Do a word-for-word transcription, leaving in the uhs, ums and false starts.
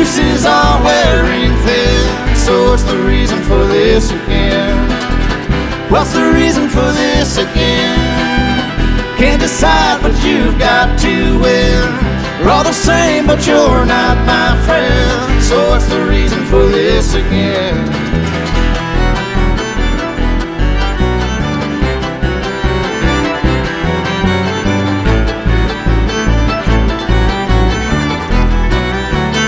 excuses are wearing thin. So what's the reason for this again? What's the reason for this again? Can't decide but you've got to win. We're all the same but you're not my